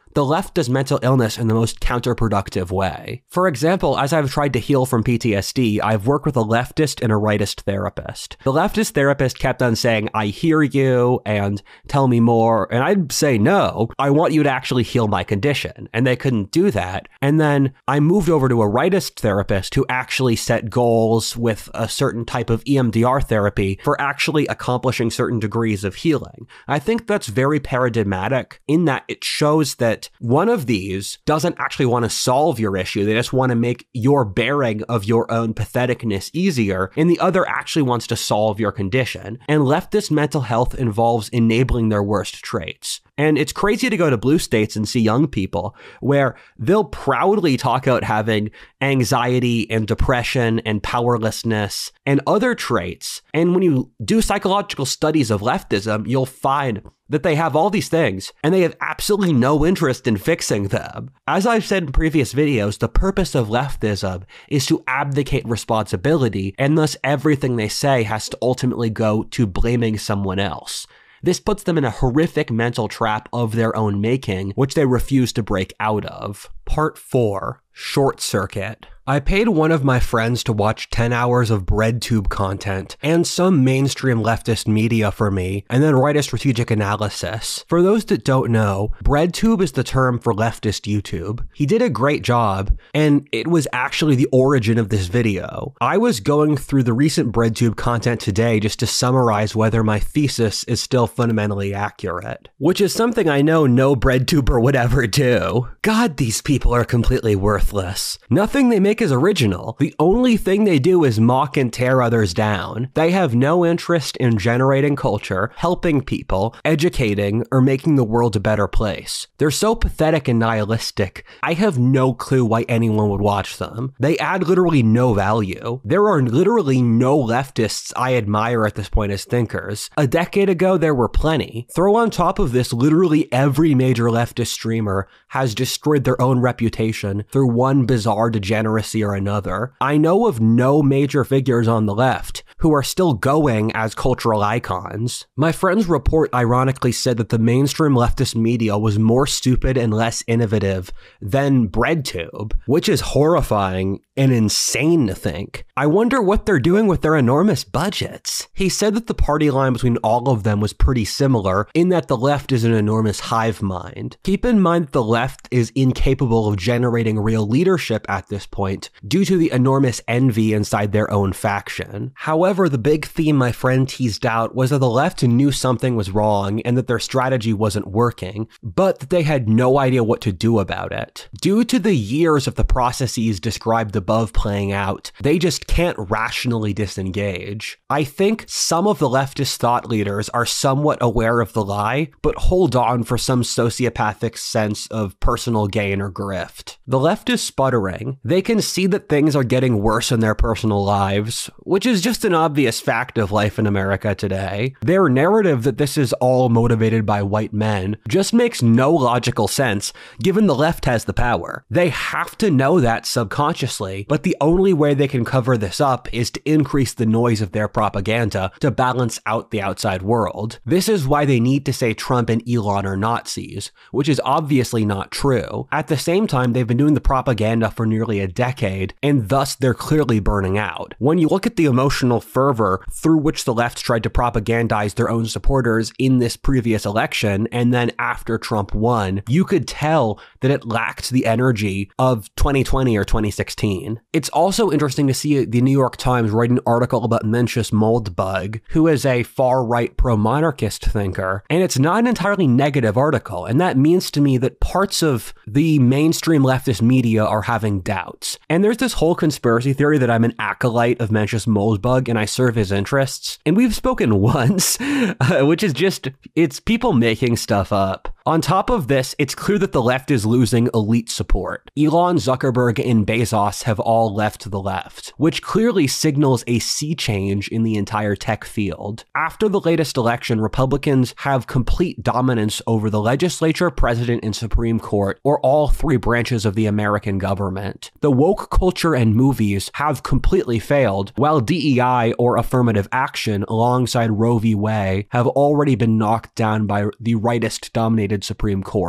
the left does mental illness in the most counterproductive way. For example, as I've tried to heal from P T S D, I've worked with a leftist and a rightist therapist. The leftist therapist kept on saying, I hear you and tell me more. And I'd say, no, I want you to actually heal my condition. And they couldn't do that. And then I moved over to a rightist therapist who actually set goals with a certain type of E M D R therapy for actually accomplishing certain degrees of healing. I think that's very paradigmatic in that it shows that one of these doesn't actually want to solve your issue. They just want to make your bearing of your own patheticness easier, and the other actually wants to solve your condition. And leftist mental health involves enabling their worst traits. And it's crazy to go to blue states and see young people where they'll proudly talk about having anxiety and depression and powerlessness and other traits. And when you do psychological studies of leftism, you'll find that they have all these things and they have absolutely no interest in fixing them. As I've said in previous videos, the purpose of leftism is to abdicate responsibility, and thus everything they say has to ultimately go to blaming someone else. This puts them in a horrific mental trap of their own making, which they refuse to break out of. Part four. Short Circuit. I paid one of my friends to watch ten hours of BreadTube content and some mainstream leftist media for me, and then write a strategic analysis. For those that don't know, BreadTube is the term for leftist YouTube. He did a great job, and it was actually the origin of this video. I was going through the recent BreadTube content today just to summarize whether my thesis is still fundamentally accurate, which is something I know no BreadTuber would ever do. God, these people are completely worthless. Nothing they make is original. The only thing they do is mock and tear others down. They have no interest in generating culture, helping people, educating, or making the world a better place. They're so pathetic and nihilistic, I have no clue why anyone would watch them. They add literally no value. There are literally no leftists I admire at this point as thinkers. A decade ago, there were plenty. Throw on top of this, literally every major leftist streamer has destroyed their own reputation through one bizarre degeneracy or another. I know of no major figures on the left who are still going as cultural icons. My friend's report ironically said that the mainstream leftist media was more stupid and less innovative than BreadTube, which is horrifying and insane to think. I wonder what they're doing with their enormous budgets. He said that the party line between all of them was pretty similar in that the left is an enormous hive mind. Keep in mind that the left is incapable of generating real leadership at this point due to the enormous envy inside their own faction. However, the big theme my friend teased out was that the left knew something was wrong and that their strategy wasn't working, but that they had no idea what to do about it. Due to the years of the processes described above playing out, they just can't rationally disengage. I think some of the leftist thought leaders are somewhat aware of the lie, but hold on for some sociopathic sense of personal gain or grift. The left is sputtering. They can see that things are getting worse in their personal lives, which is just an obvious fact of life in America today. Their narrative that this is all motivated by white men just makes no logical sense, given the left has the power. They have to know that subconsciously, but the only way they can cover this up is to increase the noise of their propaganda to balance out the outside world. This is why they need to say Trump and Elon are Nazis, which is obviously not true. At the same time, they've been doing the propaganda for nearly a decade, and thus they're clearly burning out. When you look at the emotional fervor through which the left tried to propagandize their own supporters in this previous election, and then after Trump won, you could tell that it lacked the energy of twenty twenty or twenty sixteen. It's also interesting to see the New York Times write an article about Mencius Moldbug, who is a far-right pro-monarchist thinker, and it's not an entirely negative article, and that means to me that parts of the mainstream leftist media are having doubts. And there's this whole conspiracy theory that I'm an acolyte of Mencius Moldbug and I serve his interests, and we've spoken once, uh, which is just, it's people making stuff up. On top of this, it's clear that the left is losing elite support. Elon, Zuckerberg, and Bezos have all left the left, which clearly signals a sea change in the entire tech field. After the latest election, Republicans have complete dominance over the legislature, president, and Supreme Court, or all three branches of the American government. The woke culture and movies have completely failed, while D E I or affirmative action alongside Roe v. Wade have already been knocked down by the rightist-dominated Supreme Court. The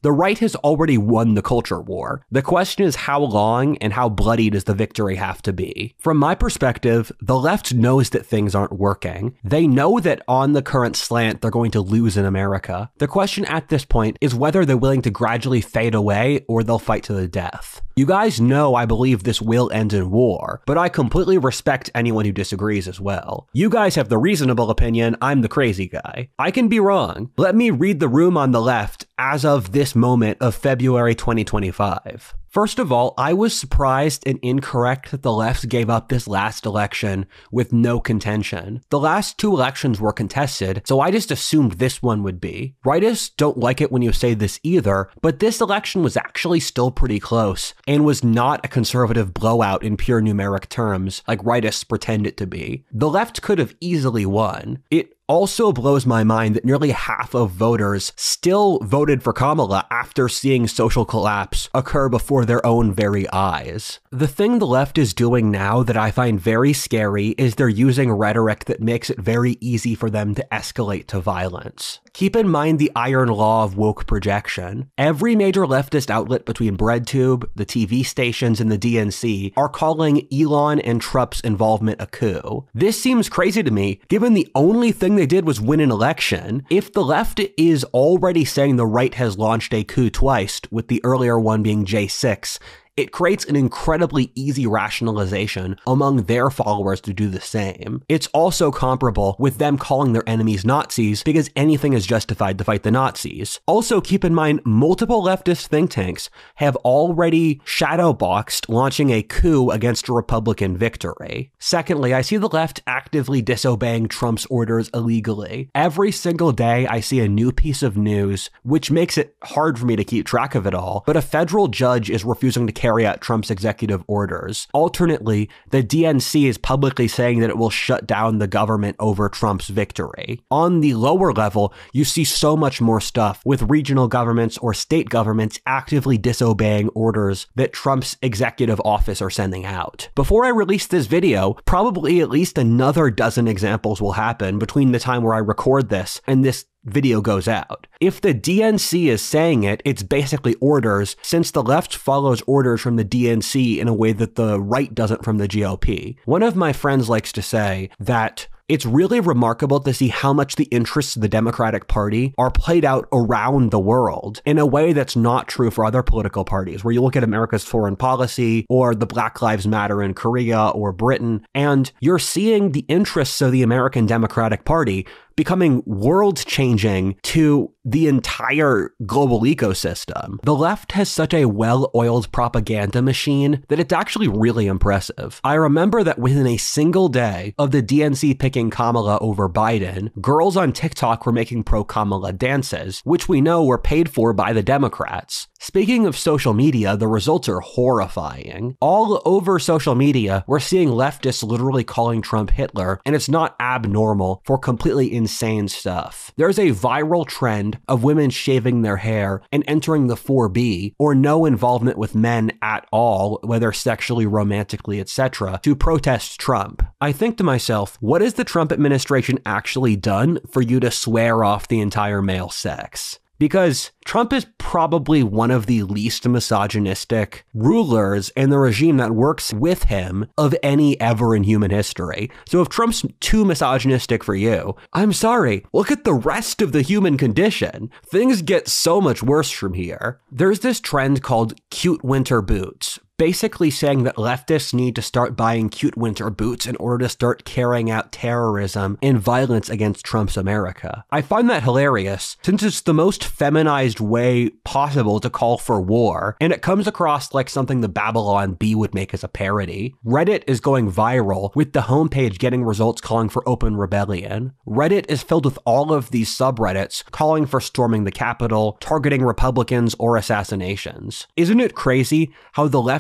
The right has already won the culture war. The question is how long and how bloody does the victory have to be? From my perspective, the left knows that things aren't working. They know that on the current slant, they're going to lose in America. The question at this point is whether they're willing to gradually fade away or they'll fight to the death. You guys know I believe this will end in war, but I completely respect anyone who disagrees as well. You guys have the reasonable opinion, I'm the crazy guy. I can be wrong. Let me read the room on the left as of this moment of February twenty twenty-five. First of all, I was surprised and incorrect that the left gave up this last election with no contention. The last two elections were contested, so I just assumed this one would be. Rightists don't like it when you say this either, but this election was actually still pretty close and was not a conservative blowout in pure numeric terms like rightists pretend it to be. The left could have easily won. It also blows my mind that nearly half of voters still voted for Kamala after seeing social collapse occur before their own very eyes. The thing the left is doing now that I find very scary is they're using rhetoric that makes it very easy for them to escalate to violence. Keep in mind the iron law of woke projection. Every major leftist outlet between BreadTube, the T V stations, and the D N C are calling Elon and Trump's involvement a coup. This seems crazy to me, given the only thing they did was win an election. If the left is already saying the right has launched a coup twice, with the earlier one being J six, it creates an incredibly easy rationalization among their followers to do the same. It's also comparable with them calling their enemies Nazis because anything is justified to fight the Nazis. Also, keep in mind, multiple leftist think tanks have already shadowboxed launching a coup against a Republican victory. Secondly, I see the left actively disobeying Trump's orders illegally. Every single day, I see a new piece of news, which makes it hard for me to keep track of it all, but a federal judge is refusing to carry out Trump's executive orders. Alternately, the D N C is publicly saying that it will shut down the government over Trump's victory. On the lower level, you see so much more stuff, with regional governments or state governments actively disobeying orders that Trump's executive office are sending out. Before I release this video, probably at least another dozen examples will happen between the time where I record this and this video goes out. If the D N C is saying it, it's basically orders, since the left follows orders from the D N C in a way that the right doesn't from the G O P. One of my friends likes to say that it's really remarkable to see how much the interests of the Democratic Party are played out around the world in a way that's not true for other political parties, where you look at America's foreign policy or the Black Lives Matter in Korea or Britain, and you're seeing the interests of the American Democratic Party becoming world-changing to the entire global ecosystem. The left has such a well-oiled propaganda machine that it's actually really impressive. I remember that within a single day of the D N C picking Kamala over Biden, girls on TikTok were making pro-Kamala dances, which we know were paid for by the Democrats. Speaking of social media, the results are horrifying. All over social media, we're seeing leftists literally calling Trump Hitler, and it's not abnormal for completely insane stuff. There's a viral trend of women shaving their hair and entering the four B, or no involvement with men at all, whether sexually, romantically, et cetera, to protest Trump. I think to myself, what has the Trump administration actually done for you to swear off the entire male sex? Because Trump is probably one of the least misogynistic rulers in the regime that works with him of any ever in human history. So if Trump's too misogynistic for you, I'm sorry, look at the rest of the human condition. Things get so much worse from here. There's this trend called cute winter boots, basically saying that leftists need to start buying cute winter boots in order to start carrying out terrorism and violence against Trump's America. I find that hilarious, since it's the most feminized way possible to call for war, and it comes across like something the Babylon Bee would make as a parody. Reddit is going viral, with the homepage getting results calling for open rebellion. Reddit is filled with all of these subreddits calling for storming the Capitol, targeting Republicans, or assassinations. Isn't it crazy how the left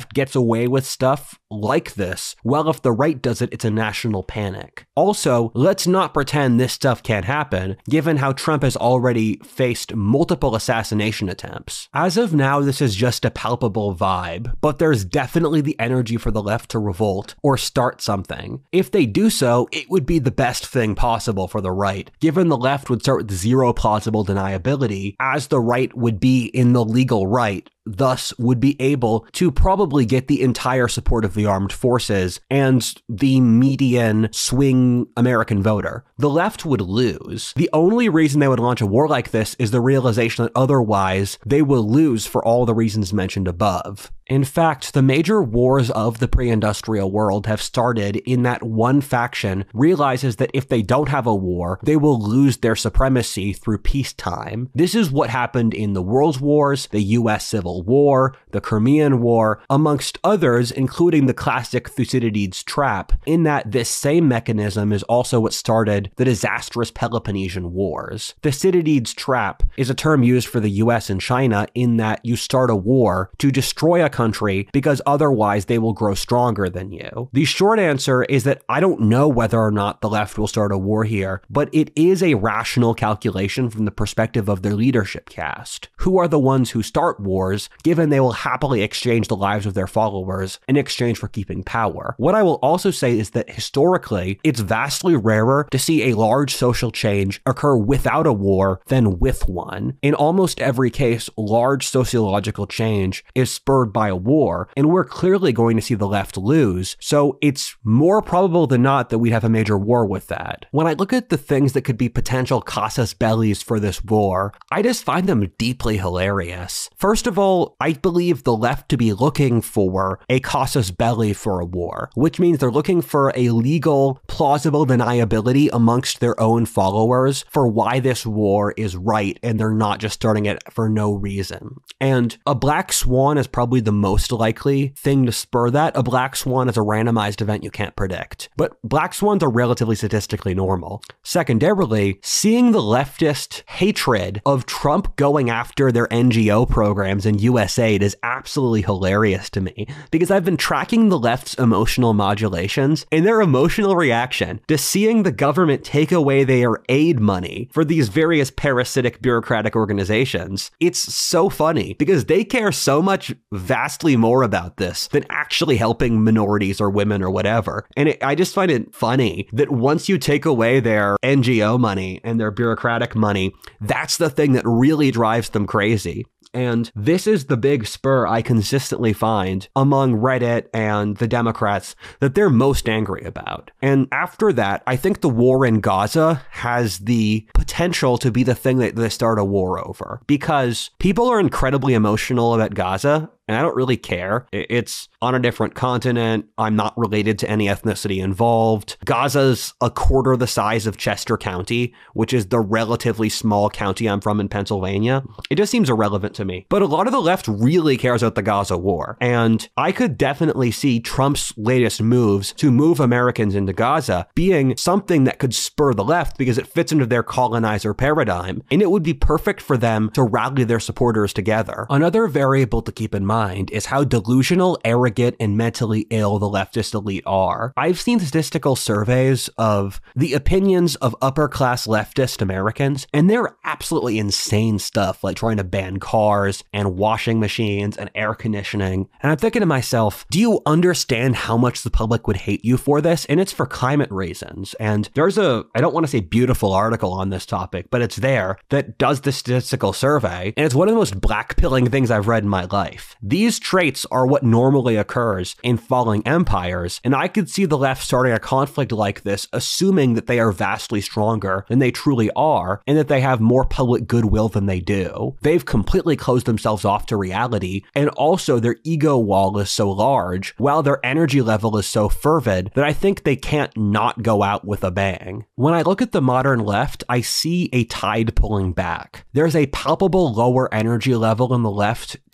left gets away with stuff like this, well, if the right does it, it's a national panic. Also, let's not pretend this stuff can't happen, given how Trump has already faced multiple assassination attempts. As of now, this is just a palpable vibe, but there's definitely the energy for the left to revolt or start something. If they do so, it would be the best thing possible for the right, given the left would start with zero plausible deniability, as the right would be in the legal right, thus would be able to probably get the entire support of the armed forces and the median swing American voter. The left would lose. The only reason they would launch a war like this is the realization that otherwise they will lose for all the reasons mentioned above. In fact, the major wars of the pre-industrial world have started in that one faction realizes that if they don't have a war, they will lose their supremacy through peacetime. This is what happened in the World Wars, the U S Civil War, the Crimean War, amongst others, including the classic Thucydides trap, in that this same mechanism is also what started the disastrous Peloponnesian Wars. Thucydides trap is a term used for the U S and China in that you start a war to destroy a country because otherwise they will grow stronger than you. The short answer is that I don't know whether or not the left will start a war here, but it is a rational calculation from the perspective of their leadership caste. Who are the ones who start wars, given they will happily exchange the lives of their followers in exchange for keeping power? What I will also say is that historically, it's vastly rarer to see a large social change occur without a war than with one. In almost every case, large sociological change is spurred by a war, and we're clearly going to see the left lose, so it's more probable than not that we'd have a major war with that. When I look at the things that could be potential casus bellis for this war, I just find them deeply hilarious. First of all, I believe the left to be looking for a casus belli for a war, which means they're looking for a legal, plausible deniability amongst their own followers for why this war is right, and they're not just starting it for no reason. And a black swan is probably the most likely thing to spur that. A black swan is a randomized event you can't predict, but black swans are relatively statistically normal. Secondarily, seeing the leftist hatred of Trump going after their N G O programs and U S aid is absolutely hilarious to me, because I've been tracking the left's emotional modulations and their emotional reaction to seeing the government take away their aid money for these various parasitic bureaucratic organizations. It's so funny because they care so much vastly more about this than actually helping minorities or women or whatever. And it, I just find it funny that once you take away their N G O money and their bureaucratic money, that's the thing that really drives them crazy. And this is the big spur I consistently find among Reddit and the Democrats that they're most angry about. And after that, I think the war in Gaza has the potential to be the thing that they start a war over, because people are incredibly emotional about Gaza. And I don't really care. It's on a different continent. I'm not related to any ethnicity involved. Gaza's a quarter the size of Chester County, which is the relatively small county I'm from in Pennsylvania. It just seems irrelevant to me. But a lot of the left really cares about the Gaza war. And I could definitely see Trump's latest moves to move Americans into Gaza being something that could spur the left because it fits into their colonizer paradigm. And it would be perfect for them to rally their supporters together. Another variable to keep in mind is how delusional, arrogant, and mentally ill the leftist elite are. I've seen statistical surveys of the opinions of upper-class leftist Americans, and they're absolutely insane stuff, like trying to ban cars and washing machines and air conditioning. And I'm thinking to myself, do you understand how much the public would hate you for this? And it's for climate reasons. And there's a, I don't want to say beautiful article on this topic, but it's there that does the statistical survey, and it's one of the most black-pilling things I've read in my life. These traits are what normally occurs in falling empires, and I could see the left starting a conflict like this, assuming that they are vastly stronger than they truly are, and that they have more public goodwill than they do. They've completely closed themselves off to reality, and also their ego wall is so large, while their energy level is so fervid, that I think they can't not go out with a bang. When I look at the modern left, I see a tide pulling back. There's a palpable lower energy level in the left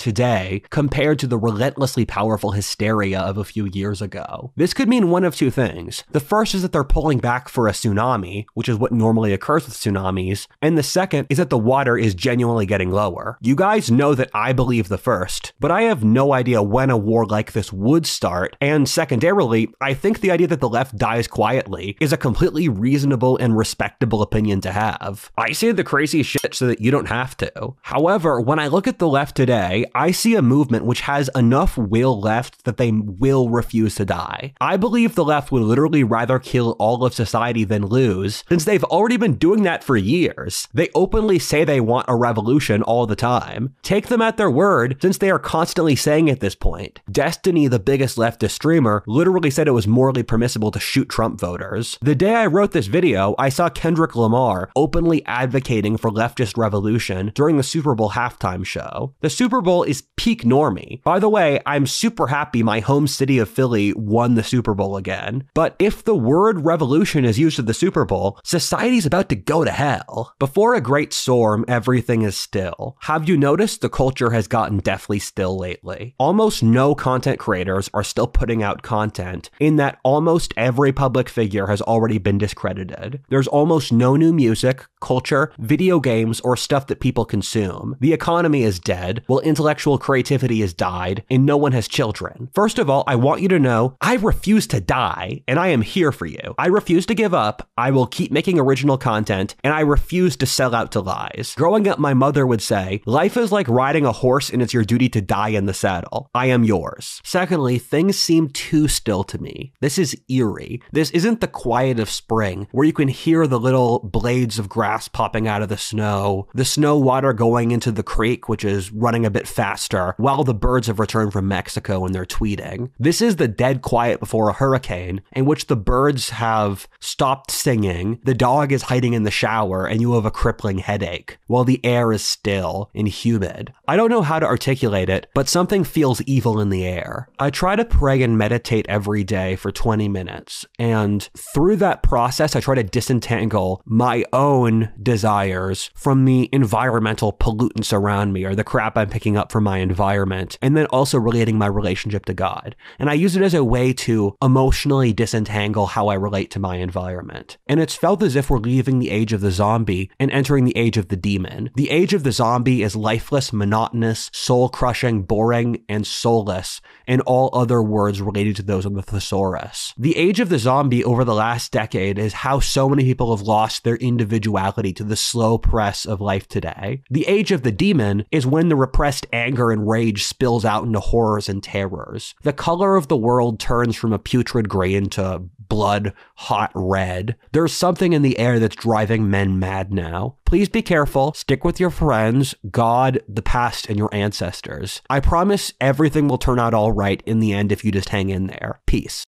today compared to the relentlessly powerful hysteria of a few years ago. This could mean one of two things. The first is that they're pulling back for a tsunami, which is what normally occurs with tsunamis, and the second is that the water is genuinely getting lower. You guys know that I believe the first, but I have no idea when a war like this would start, and secondarily, I think the idea that the left dies quietly is a completely reasonable and respectable opinion to have. I say the crazy shit so that you don't have to. However, when I look at the left today, I see a movement which has enough will left that they will refuse to die. I believe the left would literally rather kill all of society than lose, since they've already been doing that for years. They openly say they want a revolution all the time. Take them at their word, since they are constantly saying at this point. Destiny, the biggest leftist streamer, literally said it was morally permissible to shoot Trump voters. The day I wrote this video, I saw Kendrick Lamar openly advocating for leftist revolution during the Super Bowl halftime show. The Super Bowl is peak normie. By the way, I'm super happy my home city of Philly won the Super Bowl again. But if the word revolution is used at the Super Bowl, society's about to go to hell. Before a great storm, everything is still. Have you noticed the culture has gotten deathly still lately? Almost no content creators are still putting out content, in that almost every public figure has already been discredited. There's almost no new music, culture, video games, or stuff that people consume. The economy is dead, while intellectual creativity has died, and no one has children. First of all, I want you to know, I refuse to die, and I am here for you. I refuse to give up, I will keep making original content, and I refuse to sell out to lies. Growing up, my mother would say, life is like riding a horse and it's your duty to die in the saddle. I am yours. Secondly, things seem too still to me. This is eerie. This isn't the quiet of spring, where you can hear the little blades of grass popping out of the snow, the snow water going into the creek, which is running a bit faster, while the birds have returned from Mexico and they're tweeting. This is the dead quiet before a hurricane, in which the birds have stopped singing, the dog is hiding in the shower, and you have a crippling headache, while the air is still and humid. I don't know how to articulate it, but something feels evil in the air. I try to pray and meditate every day for twenty minutes, and through that process, I try to disentangle my own desires from the environmental pollutants around me, or the crap I'm picking up from my environment, and then also relating my relationship to God. And I use it as a way to emotionally disentangle how I relate to my environment. And it's felt as if we're leaving the age of the zombie and entering the age of the demon. The age of the zombie is lifeless, monotonous, soul-crushing, boring, and soulless, and all other words related to those of the thesaurus. The age of the zombie over the last decade is how so many people have lost their individuality to the slow press of life today. The age of the demon is when the repressed anger and rage spills out into horrors and terrors. The color of the world turns from a putrid gray into blood hot red. There's something in the air that's driving men mad now. Please be careful, stick with your friends, God, the past, and your ancestors. I promise everything will turn out all right in the end if you just hang in there. Peace.